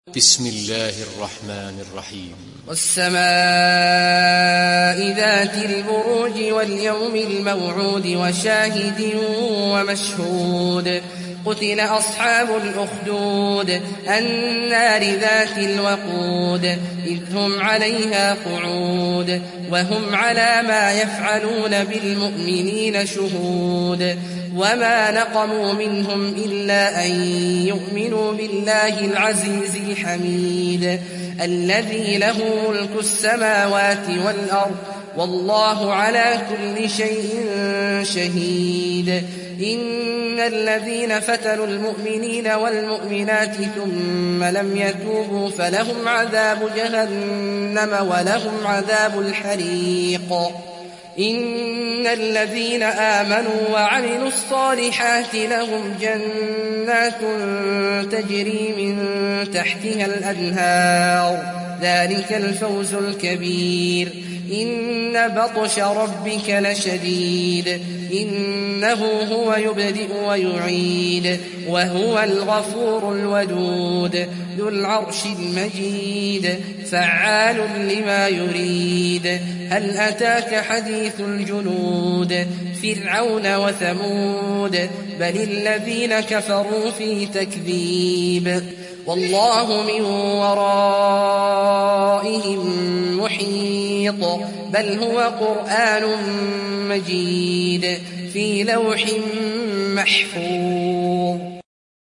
بسم الله الرحمن الرحيم. والسماء ذات البروج واليوم الموعود وشاهد ومشهود قتل أصحاب الأخدود النار ذات الوقود إذ هم عليها قعود وهم على ما يفعلون بالمؤمنين شهود وما نقموا منهم إلا أن يؤمنوا بالله العزيز الحميد الذي له ملك السماوات والأرض والله على كل شيء شهيد إن الذين فتنوا المؤمنين والمؤمنات ثم لم يتوبوا فلهم عذاب جهنم ولهم عذاب الحريق إن الذين آمنوا وعملوا الصالحات لهم جنات تجري من تحتها الأنهار ذلك الفوز الكبير إن بطش ربك لشديد إنه هو يبدئ ويعيد وهو الغفور الودود ذو العرش المجيد فعال لما يريد هل أتاك حديث الجنود فرعون وثمود بل الذين كفروا في تكذيب والله من ورائهم محيط بل هو قرآن مجيد في لوح محفوظ.